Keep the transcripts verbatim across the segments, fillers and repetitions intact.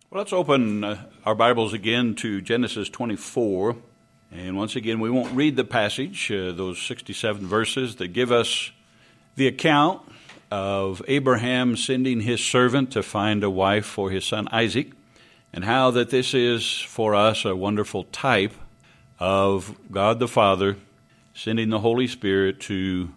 Well, let's open uh, our Bibles again to Genesis twenty-four. And once again, we won't read the passage, uh, those sixty-seven verses that give us the account of Abraham sending his servant to find a wife for his son Isaac, and how that this is for us a wonderful type of God the Father sending the Holy Spirit to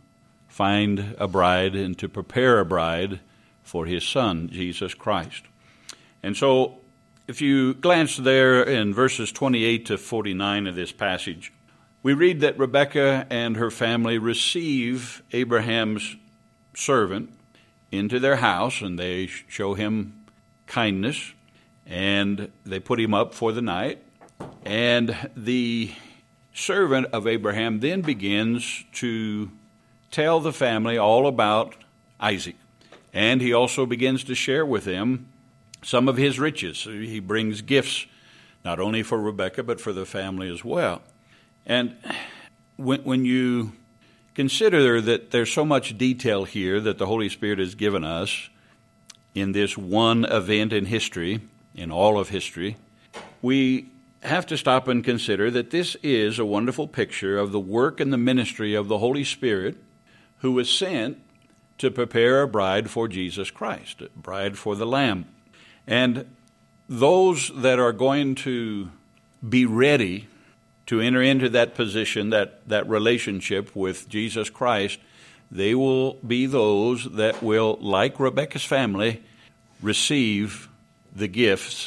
find a bride and to prepare a bride for his Son, Jesus Christ. And so, if you glance there in verses twenty-eight to forty-nine of this passage, we read that Rebekah and her family receive Abraham's servant into their house, and they show him kindness, and they put him up for the night. And the servant of Abraham then begins to tell the family all about Isaac. And he also begins to share with them some of his riches. He brings gifts not only for Rebekah, but for the family as well. And when, when you consider that there's so much detail here that the Holy Spirit has given us in this one event in history, in all of history, we have to stop and consider that this is a wonderful picture of the work and the ministry of the Holy Spirit, who was sent to prepare a bride for Jesus Christ, a bride for the Lamb. And those that are going to be ready to enter into that position, that, that relationship with Jesus Christ, they will be those that will, like Rebekah's family, receive the gifts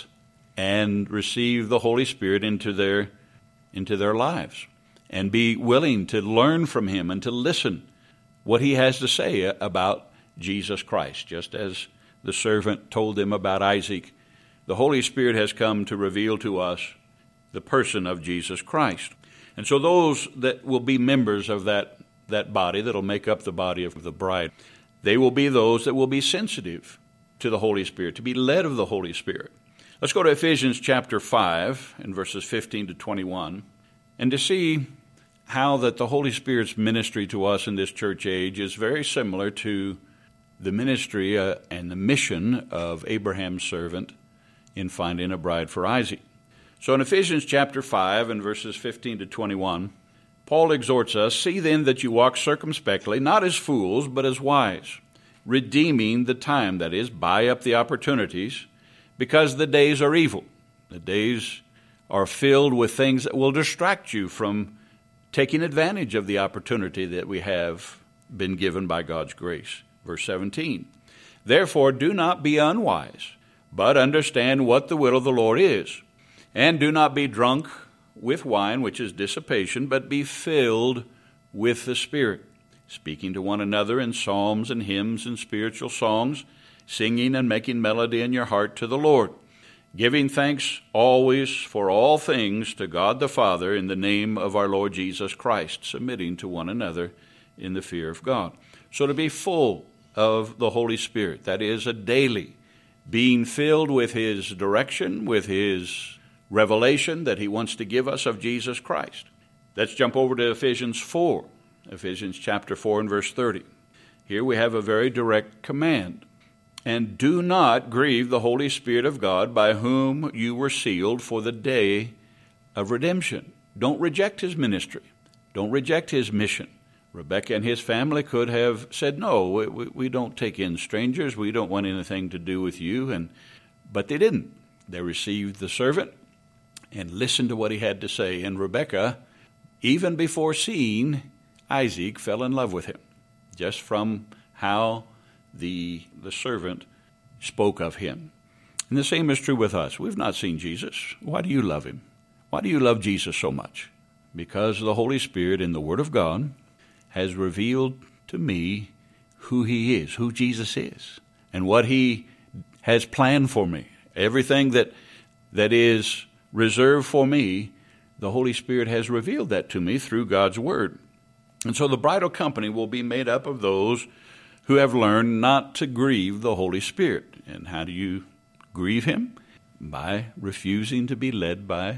and receive the Holy Spirit into their, into their lives, and be willing to learn from him and to listen what he has to say about Jesus Christ, just as the servant told them about Isaac. The Holy Spirit has come to reveal to us the person of Jesus Christ. And so those that will be members of that, that body, that will make up the body of the bride, they will be those that will be sensitive to the Holy Spirit, to be led of the Holy Spirit. Let's go to Ephesians chapter five and verses fifteen to twenty-one, and to see how that the Holy Spirit's ministry to us in this church age is very similar to the ministry uh, and the mission of Abraham's servant in finding a bride for Isaac. So in Ephesians chapter five and verses fifteen to twenty-one, Paul exhorts us, "See then that you walk circumspectly, not as fools, but as wise, redeeming the time," that is, buy up the opportunities, "because the days are evil." The days are filled with things that will distract you from taking advantage of the opportunity that we have been given by God's grace. Verse seventeen, "Therefore do not be unwise, but understand what the will of the Lord is. And do not be drunk with wine, which is dissipation, but be filled with the Spirit, speaking to one another in psalms and hymns and spiritual songs, singing and making melody in your heart to the Lord, giving thanks always for all things to God the Father in the name of our Lord Jesus Christ, submitting to one another in the fear of God." So to be full of the Holy Spirit, that is, a daily being filled with his direction, with his revelation that he wants to give us of Jesus Christ. Let's jump over to Ephesians four, Ephesians chapter four and verse thirty. Here we have a very direct command. "And do not grieve the Holy Spirit of God, by whom you were sealed for the day of redemption." Don't reject his ministry. Don't reject his mission. Rebekah and his family could have said, "No, we, we don't take in strangers. We don't want anything to do with you." And but they didn't. They received the servant and listened to what he had to say. And Rebekah, even before seeing Isaac, fell in love with him, just from how the, the servant spoke of him. And the same is true with us. We've not seen Jesus. Why do you love him? Why do you love Jesus so much? Because the Holy Spirit in the Word of God has revealed to me who he is, who Jesus is, and what he has planned for me. Everything that that is reserved for me, the Holy Spirit has revealed that to me through God's Word. And so the bridal company will be made up of those who have learned not to grieve the Holy Spirit. And how do you grieve him? By refusing to be led by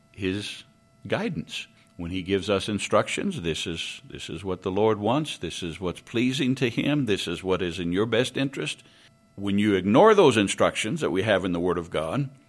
his guidance. When he gives us instructions, this is this is what the Lord wants, this is what's pleasing to him, this is what is in your best interest. When you ignore those instructions that we have in the Word of God,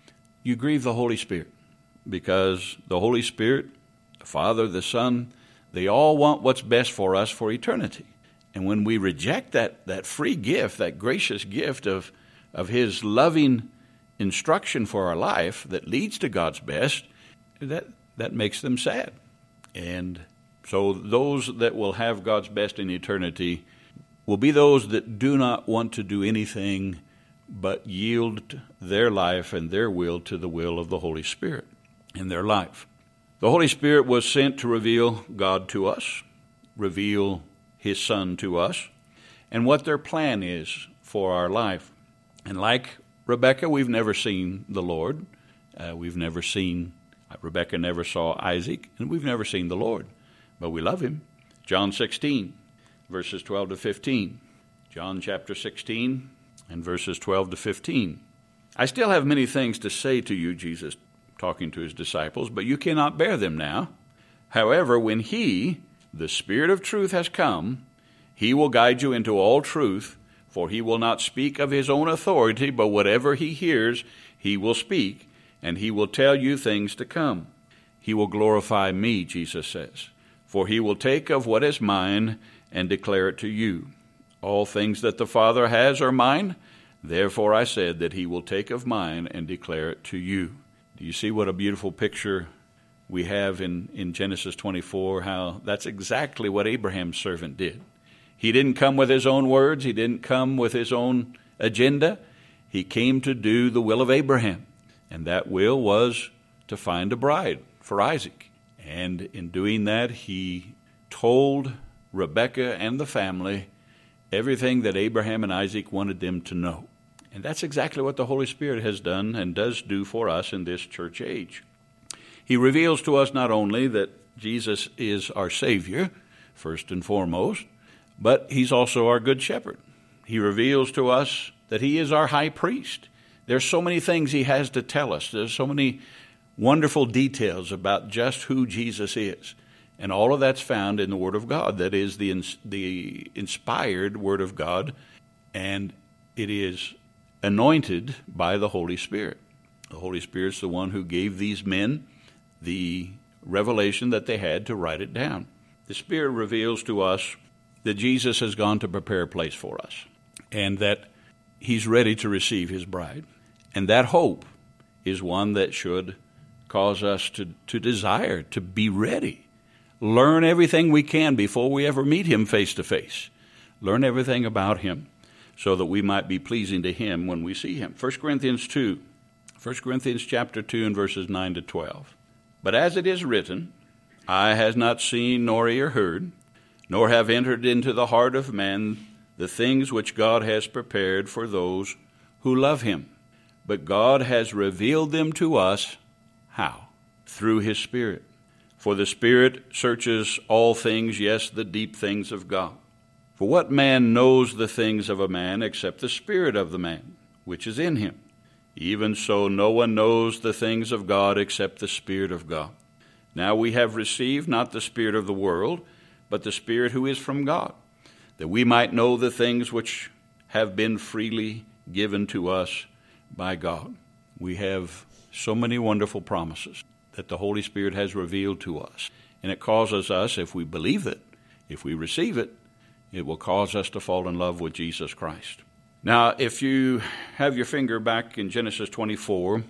you grieve the Holy Spirit, because the Holy Spirit, the Father, the Son, they all want what's best for us for eternity. And when we reject that, that free gift, that gracious gift of, of His loving instruction for our life that leads to God's best, that, that makes them sad. And so those that will have God's best in eternity will be those that do not want to do anything but yield their life and their will to the will of the Holy Spirit in their life. The Holy Spirit was sent to reveal God to us, reveal His Son to us, and what their plan is for our life. And like Rebekah, we've never seen the Lord. Uh, we've never seen, Rebekah never saw Isaac, and we've never seen the Lord, but we love Him. John sixteen, verses twelve to fifteen. John chapter sixteen and verses twelve to fifteen. I still have many things to say to you, Jesus talking to His disciples, but you cannot bear them now. However, when He, the Spirit of truth, has come, He will guide you into all truth, for He will not speak of His own authority, but whatever He hears, He will speak, and He will tell you things to come. He will glorify Me, Jesus says, for He will take of what is mine and declare it to you. All things that the Father has are mine, therefore I said that He will take of mine and declare it to you. Do you see what a beautiful picture we have in, in Genesis twenty-four, how that's exactly what Abraham's servant did. He didn't come with his own words. He didn't come with his own agenda. He came to do the will of Abraham, and that will was to find a bride for Isaac. And in doing that, he told Rebekah and the family everything that Abraham and Isaac wanted them to know. And that's exactly what the Holy Spirit has done and does do for us in this church age. He reveals to us not only that Jesus is our Savior, first and foremost, but He's also our Good Shepherd. He reveals to us that He is our High Priest. There's so many things He has to tell us. There's so many wonderful details about just who Jesus is. And all of that's found in the Word of God. That is the, the inspired Word of God, and it is anointed by the Holy Spirit. The Holy Spirit's the one who gave these men the revelation that they had to write it down. The Spirit reveals to us that Jesus has gone to prepare a place for us, and that He's ready to receive His bride. And that hope is one that should cause us to, to desire to be ready. Learn everything we can before we ever meet Him face to face. Learn everything about Him so that we might be pleasing to Him when we see Him. First Corinthians two, First Corinthians chapter two and verses nine to twelve. But as it is written, eye has not seen nor ear heard, nor have entered into the heart of man the things which God has prepared for those who love Him. But God has revealed them to us, how? Through His Spirit. For the Spirit searches all things, yes, the deep things of God. For what man knows the things of a man except the spirit of the man, which is in him? Even so, no one knows the things of God except the Spirit of God. Now we have received not the spirit of the world, but the Spirit who is from God, that we might know the things which have been freely given to us by God. We have so many wonderful promises that the Holy Spirit has revealed to us. And it causes us, if we believe it, if we receive it, it will cause us to fall in love with Jesus Christ. Now, if you have your finger back in Genesis twenty-four,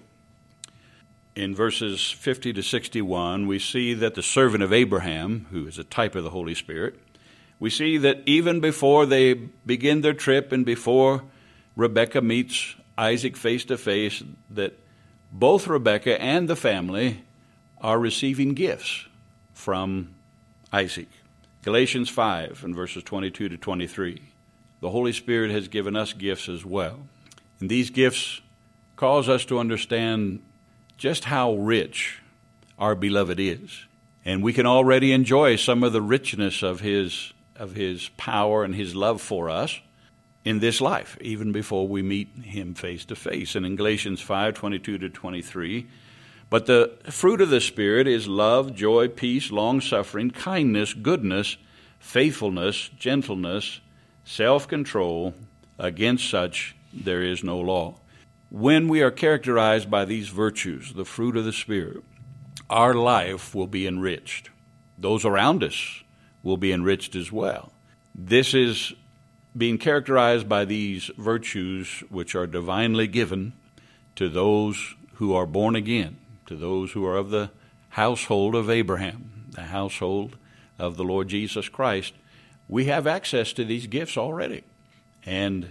in verses fifty to sixty-one, we see that the servant of Abraham, who is a type of the Holy Spirit, we see that even before they begin their trip and before Rebekah meets Isaac face to face, that both Rebekah and the family are receiving gifts from Isaac. Galatians five and verses twenty-two to twenty-three. The Holy Spirit has given us gifts as well. And these gifts cause us to understand just how rich our beloved is. And we can already enjoy some of the richness of his, of his power and His love for us in this life, even before we meet Him face to face. And in Galatians five, twenty-two to twenty-three, but the fruit of the Spirit is love, joy, peace, long-suffering, kindness, goodness, faithfulness, gentleness, self-control. Against such there is no law. when we are characterized by these virtues, the fruit of the Spirit, our life will be enriched. Those around us will be enriched as well. This is being characterized by these virtues which are divinely given to those who are born again, to those who are of the household of Abraham, the household of the Lord Jesus Christ. We have access to these gifts already. And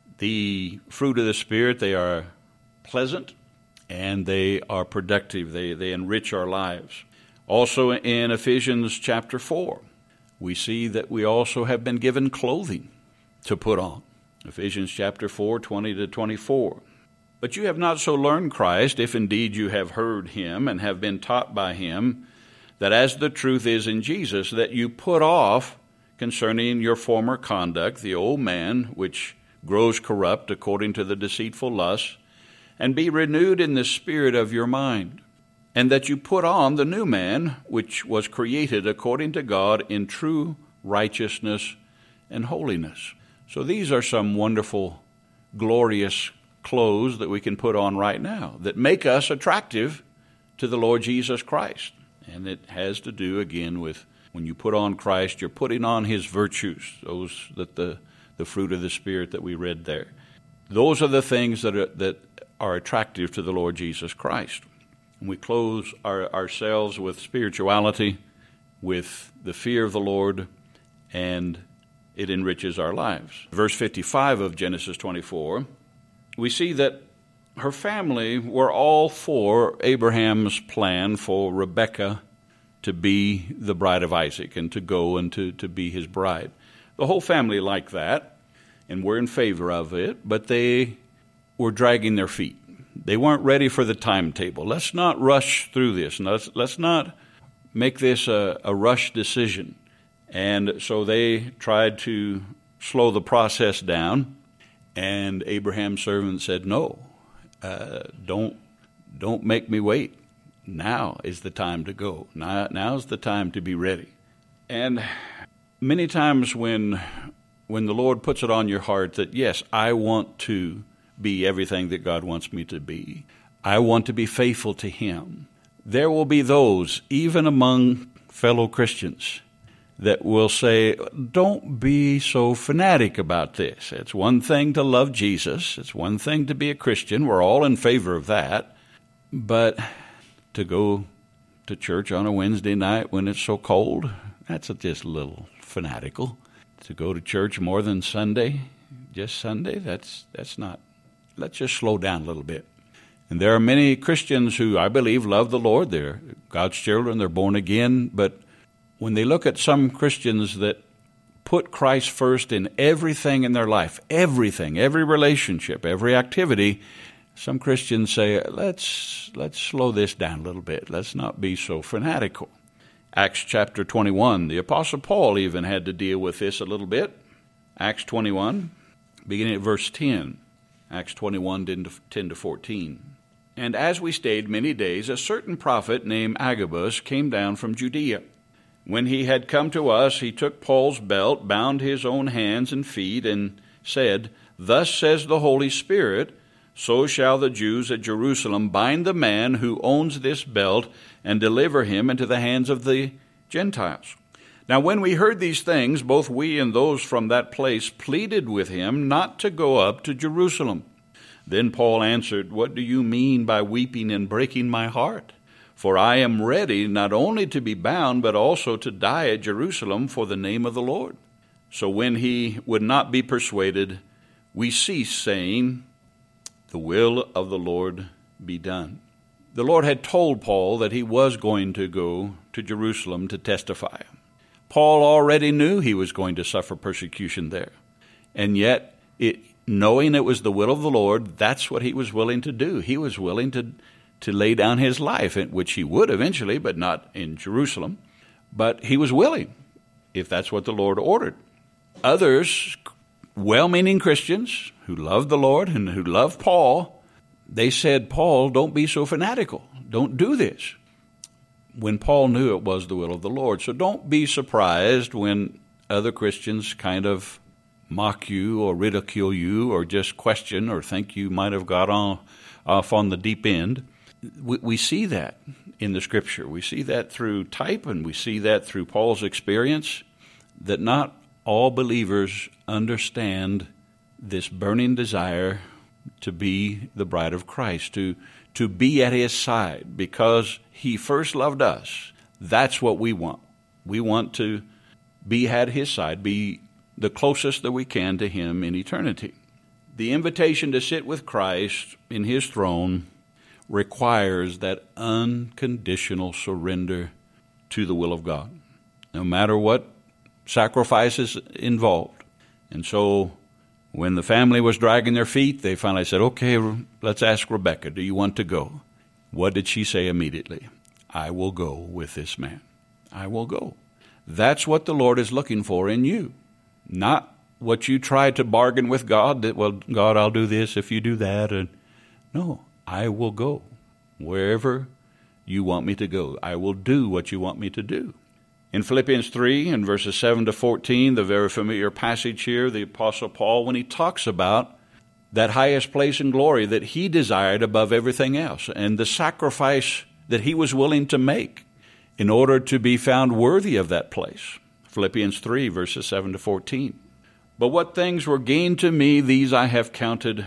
the fruit of the Spirit, they are pleasant and they are productive. They, they enrich our lives. Also in Ephesians chapter four, we see that we also have been given clothing to put on. Ephesians chapter four, twenty to twenty-four. But you have not so learned Christ, if indeed you have heard him and have been taught by him, that as the truth is in Jesus, that you put off concerning your former conduct the old man, which grows corrupt according to the deceitful lusts, and be renewed in the spirit of your mind, and that you put on the new man, which was created according to God in true righteousness and holiness. So these are some wonderful, glorious clothes that we can put on right now that make us attractive to the Lord Jesus Christ. And it has to do, again, with when you put on Christ, you're putting on his virtues, those that the, the fruit of the Spirit that we read there. Those are the things that are, that are attractive to the Lord Jesus Christ. And we clothe our, ourselves with spirituality, with the fear of the Lord, and it enriches our lives. Verse fifty-five of Genesis twenty-four, we see that her family were all for Abraham's plan for Rebekah to be the bride of Isaac and to go and to, to be his bride. The whole family liked that, and were in favor of it, but they were dragging their feet. They weren't ready for the timetable. Let's not rush through this. Let's, let's not make this a, a rush decision. And so they tried to slow the process down, and Abraham's servant said, no, uh, don't, don't make me wait. Now is the time to go. Now, now's the time to be ready. And many times when, when the Lord puts it on your heart that, yes, I want to be everything that God wants me to be, I want to be faithful to him, there will be those, even among fellow Christians, that will say, don't be so fanatic about this. It's one thing to love Jesus. It's one thing to be a Christian. We're all in favor of that. But to go to church on a Wednesday night when it's so cold, that's just a little fanatical. To go to church more than Sunday, just Sunday, that's that's not. Let's just slow down a little bit. And there are many Christians who, I believe, love the Lord. They're God's children. They're born again. But when they look at some Christians that put Christ first in everything in their life, everything, every relationship, every activity, some Christians say, let's let's slow this down a little bit. Let's not be so fanatical. Acts chapter twenty-one, the Apostle Paul even had to deal with this a little bit. Acts twenty-one, beginning at verse ten. Acts twenty-one, ten to fourteen. And as we stayed many days, a certain prophet named Agabus came down from Judea. When he had come to us, he took Paul's belt, bound his own hands and feet, and said, Thus says the Holy Spirit, so shall the Jews at Jerusalem bind the man who owns this belt and deliver him into the hands of the Gentiles. Now when we heard these things, both we and those from that place pleaded with him not to go up to Jerusalem. Then Paul answered, What do you mean by weeping and breaking my heart? For I am ready not only to be bound, but also to die at Jerusalem for the name of the Lord. So when he would not be persuaded, we ceased, saying, The will of the Lord be done. The Lord had told Paul that he was going to go to Jerusalem to testify. Paul already knew he was going to suffer persecution there. And yet, it, knowing it was the will of the Lord, that's what he was willing to do. He was willing to to lay down his life, which he would eventually, but not in Jerusalem. But he was willing, if that's what the Lord ordered. Others, well-meaning Christians who loved the Lord and who loved Paul, they said, Paul, don't be so fanatical. Don't do this. When Paul knew it was the will of the Lord. So don't be surprised when other Christians kind of mock you or ridicule you or just question or think you might have got on, off on the deep end. We, we see that in the Scripture. We see that through type, and we see that through Paul's experience, that not all believers understand this burning desire to be the bride of Christ, to, to be at his side because he first loved us. That's what we want. We want to be at his side, be the closest that we can to him in eternity. The invitation to sit with Christ in his throne requires that unconditional surrender to the will of God, no matter what sacrifices involved. And so when the family was dragging their feet, they finally said, okay, let's ask Rebecca, do you want to go? What did she say immediately? I will go with this man. I will go. That's what the Lord is looking for in you. Not what you try to bargain with God, that, well, God, I'll do this if you do that. And no, I will go wherever you want me to go. I will do what you want me to do. In Philippians three, in verses seven to fourteen, the very familiar passage here, the Apostle Paul, when he talks about that highest place in glory that he desired above everything else, and the sacrifice that he was willing to make in order to be found worthy of that place. Philippians three, verses seven to fourteen. But what things were gained to me, these I have counted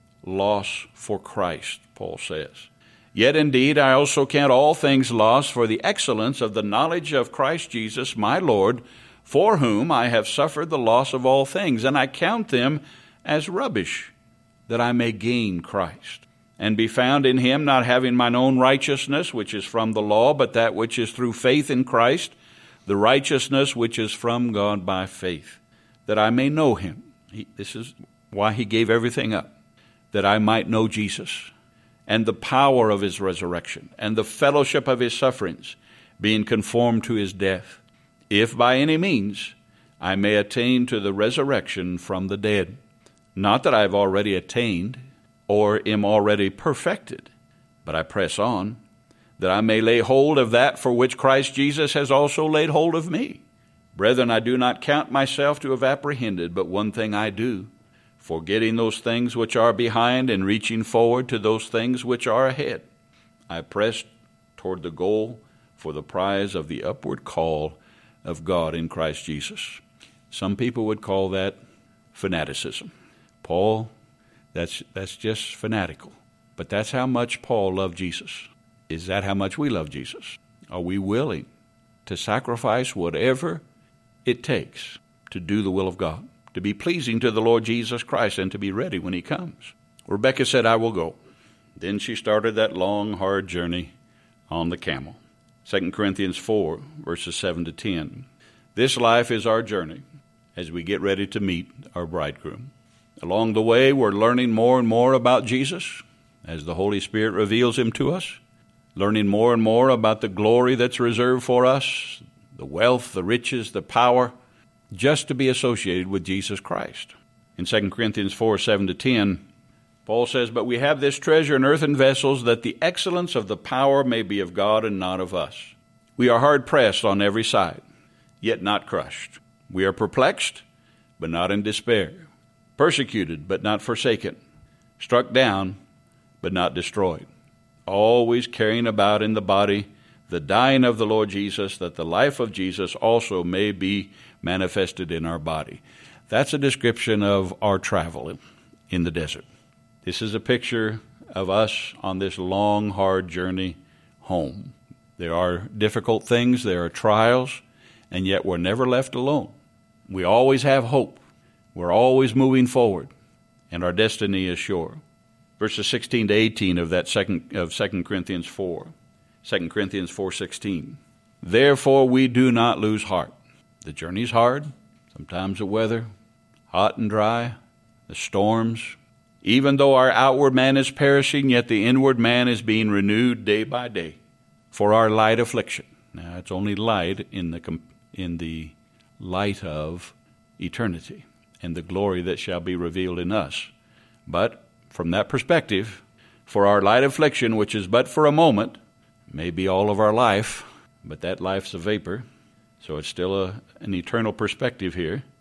loss for Christ, Paul says. Yet indeed I also count all things lost for the excellence of the knowledge of Christ Jesus my Lord, for whom I have suffered the loss of all things, and I count them as rubbish, that I may gain Christ, and be found in him, not having mine own righteousness, which is from the law, but that which is through faith in Christ, the righteousness which is from God by faith, that I may know him. He, this is why he gave everything up, that I might know Jesus, and the power of his resurrection, and the fellowship of his sufferings, being conformed to his death, if by any means I may attain to the resurrection from the dead. Not that I have already attained, or am already perfected, but I press on, that I may lay hold of that for which Christ Jesus has also laid hold of me. Brethren, I do not count myself to have apprehended, but one thing I do, forgetting those things which are behind and reaching forward to those things which are ahead. I press toward the goal for the prize of the upward call of God in Christ Jesus. Some people would call that fanaticism. Paul, that's that's just fanatical. But that's how much Paul loved Jesus. Is that how much we love Jesus? Are we willing to sacrifice whatever it takes to do the will of God, to be pleasing to the Lord Jesus Christ, and to be ready when he comes? Rebecca said, I will go. Then she started that long, hard journey on the camel. Second Corinthians four, verses seven to ten. This life is our journey as we get ready to meet our bridegroom. Along the way, we're learning more and more about Jesus as the Holy Spirit reveals him to us, learning more and more about the glory that's reserved for us, the wealth, the riches, the power, just to be associated with Jesus Christ. In Second Corinthians four, seven to ten, Paul says, But we have this treasure in earthen vessels, that the excellence of the power may be of God and not of us. We are hard pressed on every side, yet not crushed. We are perplexed, but not in despair. Persecuted, but not forsaken. Struck down, but not destroyed. Always carrying about in the body the dying of the Lord Jesus, that the life of Jesus also may be manifested in our body. That's a description of our travel in the desert. This is a picture of us on this long, hard journey home. There are difficult things, there are trials, and yet we're never left alone. We always have hope. We're always moving forward, and our destiny is sure. Verses sixteen to eighteen of that second of Second Corinthians four. Second Corinthians four sixteen. Therefore we do not lose heart. The journey's hard, sometimes the weather, hot and dry, the storms. Even though our outward man is perishing, yet the inward man is being renewed day by day. For our light affliction. Now it's only light in the in the light of eternity and the glory that shall be revealed in us. But from that perspective, for our light affliction, which is but for a moment, may be all of our life, but that life's a vapor, so it's still a, an eternal perspective here.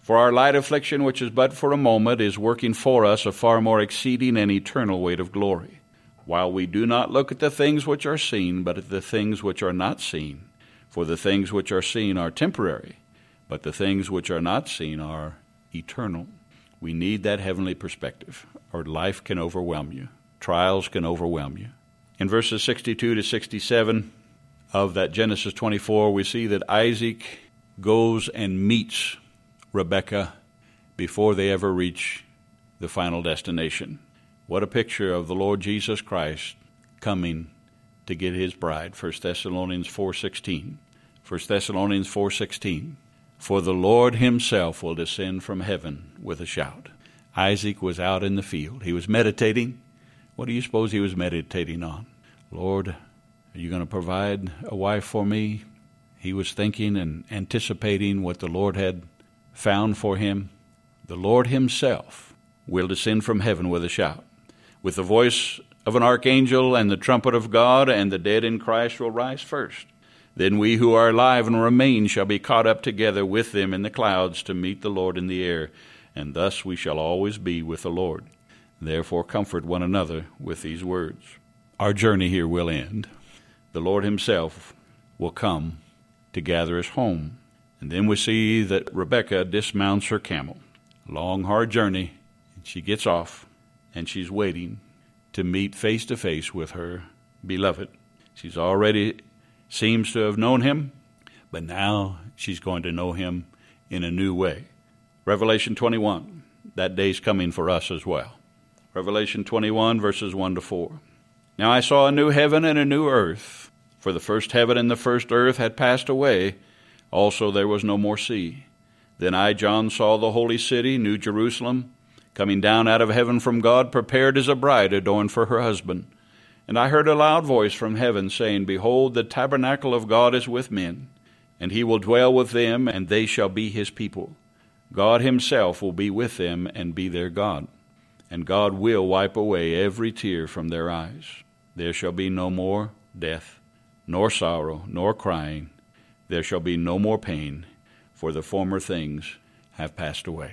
For our light affliction, which is but for a moment, is working for us a far more exceeding and eternal weight of glory, while we do not look at the things which are seen, but at the things which are not seen. For the things which are seen are temporary, but the things which are not seen are eternal. We need that heavenly perspective, or life can overwhelm you. Trials can overwhelm you. In verses sixty-two to sixty-seven of that Genesis twenty-four, we see that Isaac goes and meets Rebekah before they ever reach the final destination. What a picture of the Lord Jesus Christ coming to get his bride. First Thessalonians four sixteen. First Thessalonians four sixteen. For the Lord himself will descend from heaven with a shout. Isaac was out in the field. He was meditating. What do you suppose he was meditating on? Lord, are you going to provide a wife for me? He was thinking and anticipating what the Lord had found for him. The Lord himself will descend from heaven with a shout, with the voice of an archangel and the trumpet of God, and the dead in Christ will rise first. Then we who are alive and remain shall be caught up together with them in the clouds to meet the Lord in the air, and thus we shall always be with the Lord. Therefore comfort one another with these words. Our journey here will end. The Lord himself will come to gather us home. And then we see that Rebekah dismounts her camel. A long, hard journey. And she gets off, and she's waiting to meet face to face with her beloved. She's already seems to have known him, but now she's going to know him in a new way. Revelation twenty-one, that day's coming for us as well. Revelation twenty-one, verses one to four. Now I saw a new heaven and a new earth, for the first heaven and the first earth had passed away. Also there was no more sea. Then I, John, saw the holy city, New Jerusalem, coming down out of heaven from God, prepared as a bride adorned for her husband. And I heard a loud voice from heaven saying, Behold, the tabernacle of God is with men, and he will dwell with them, and they shall be his people. God himself will be with them and be their God. And God will wipe away every tear from their eyes. There shall be no more death, nor sorrow, nor crying. There shall be no more pain, for the former things have passed away.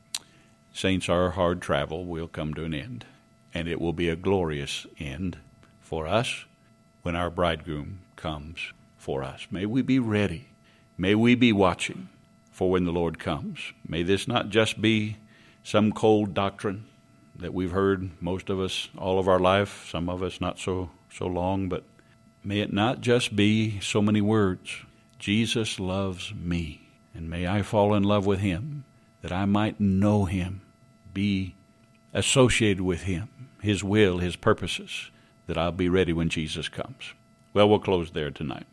Saints, our hard travel will come to an end, and it will be a glorious end for us when our bridegroom comes for us. May we be ready. May we be watching for when the Lord comes. May this not just be some cold doctrine that we've heard, most of us, all of our life, some of us not so, so long, but may it not just be so many words. Jesus loves me, and may I fall in love with him, that I might know him, be associated with him, his will, his purposes, that I'll be ready when Jesus comes. Well, we'll close there tonight.